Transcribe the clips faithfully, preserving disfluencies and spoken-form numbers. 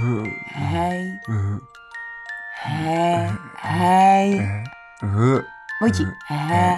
Hej. Hej. Hej. Vojti. Hej.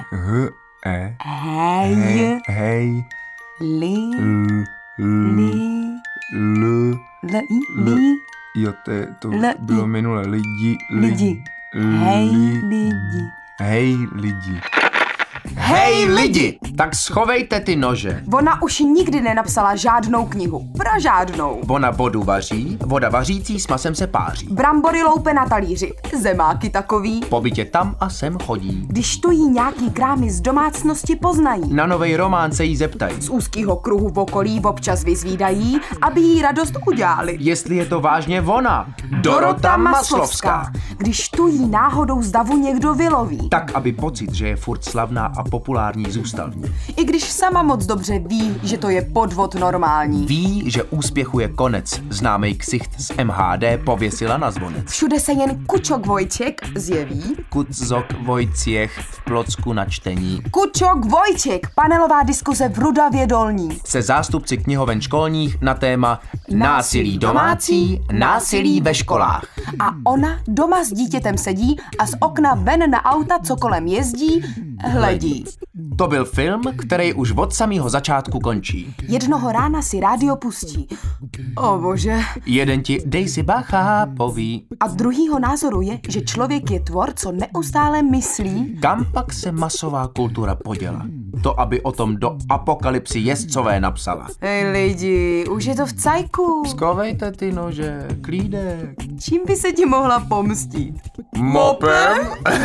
Hej. Hej. Li. L. Li. L. Li. Li. Jo, to, je, to L- bylo minule. Lidi. Lidi. Hej lidi. Hej lidi. Hej lidi, tak schovejte ty nože. Ona už nikdy nenapsala žádnou knihu. Pra žádnou. Ona vodu vaří, voda vařící s masem se páří. Brambory loupe na talíři. Zemáky takový. Po bytě tam a sem chodí. Když tu jí nějaký krámy z domácnosti poznají. Na novej román se jí zeptají. Z úzkýho kruhu v okolí občas vyzvídají, aby jí radost udělali. Jestli je to vážně ona, Dorota Maslovská. Když tu jí náhodou z davu někdo vyloví. Tak, aby pocit, že je furt slavná a populární, zůstal v ní. I když sama moc dobře ví, že to je podvod normální. Ví, že úspěchu je konec. Známej ksicht z M H D pověsila na zvonec. Všude se jen Kučok Vojček zjeví. Kuczok Vojciech v Plocku na čtení. Kučok Vojček, panelová diskuze v Rudavě Dolní. Se zástupci knihoven školních na téma násilí domácí, násilí ve školách. A ona doma s dítětem sedí a z okna ven na auta, co kolem jezdí, hledí. To byl film, který už od samého začátku končí. Jednoho rána si rádio pustí. O bože. Jeden ti dej si bacha poví. A druhýho názoru je, že člověk je tvor, co neustále myslí. Kam pak se masová kultura poděla? To, aby o tom do apokalypsy jezdcové napsala. Hej lidi, už je to v cajku. Skovejte ty nože, klídek. Čím by se ti mohla pomstít? Mopem?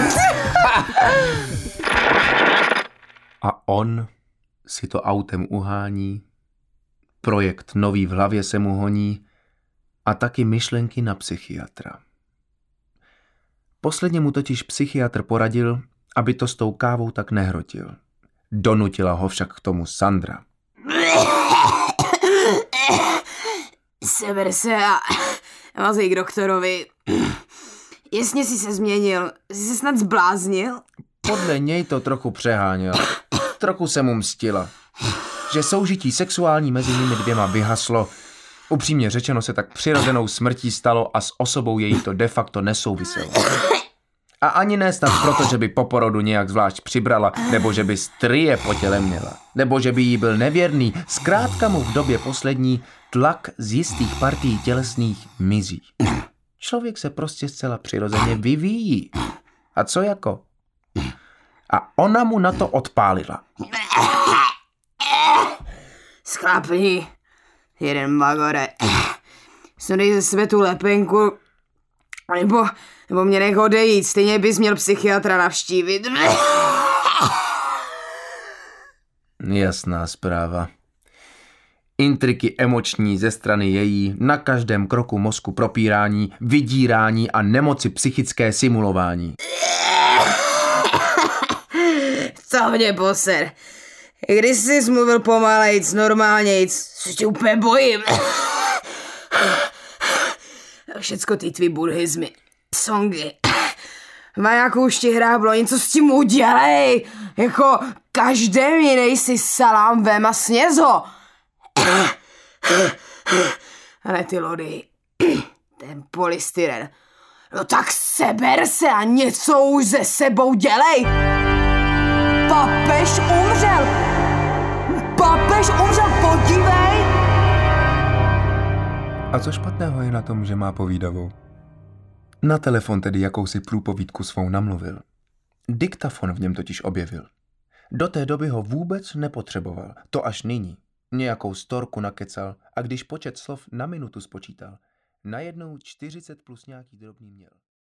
A on si to autem uhání, projekt nový v hlavě se mu honí a taky myšlenky na psychiatra. Posledně mu totiž psychiatr poradil, aby to s tou kávou tak nehrotil. Donutila ho však k tomu Sandra. Seber se a vazej k doktorovi. Jasně jsi se změnil, jsi se snad zbláznil? Podle něj to trochu přeháněl. Trochu se mu mstila. Že soužití sexuální mezi nimi dvěma vyhaslo. Upřímně řečeno se tak přirozenou smrtí stalo a s osobou její to de facto nesouviselo. A ani ne snad proto, že by po porodu nějak zvlášť přibrala, nebo že by stryje po těle měla, nebo že by jí byl nevěrný, zkrátka mu v době poslední tlak z jistých partií tělesných mizí. Člověk se prostě zcela přirozeně vyvíjí. A co jako? A ona mu na to odpálila. Schlápni, jeden magore. Sundej ze sebe tu lepenku, nebo, nebo mě nech odejít, stejně bys měl psychiatra navštívit. Jasná zpráva. Intriky emoční ze strany její, na každém kroku mozku propírání, vydírání a nemoci psychické simulování. Co mě poser? Když jsi mluvil pomalejc, normálnějc, se tě úplně bojím. Všecko ty tvý buddhismy, songy. V majáku už ti hráblo, něco s tím udělej. Jako každém jinej si salám vem a sněz ho. A ne ty lody. Ten polystyren. No tak seber se a něco už se sebou dělej. Papež umřel! Papež umřel, podívej! A co špatného je na tom, že má povídavou? Na telefon tedy jakousi průpovídku svou namluvil. Diktafon v něm totiž objevil. Do té doby ho vůbec nepotřeboval, to až nyní. Nějakou storku nakecal a když počet slov na minutu spočítal, najednou čtyřicet plus nějaký drobný měl.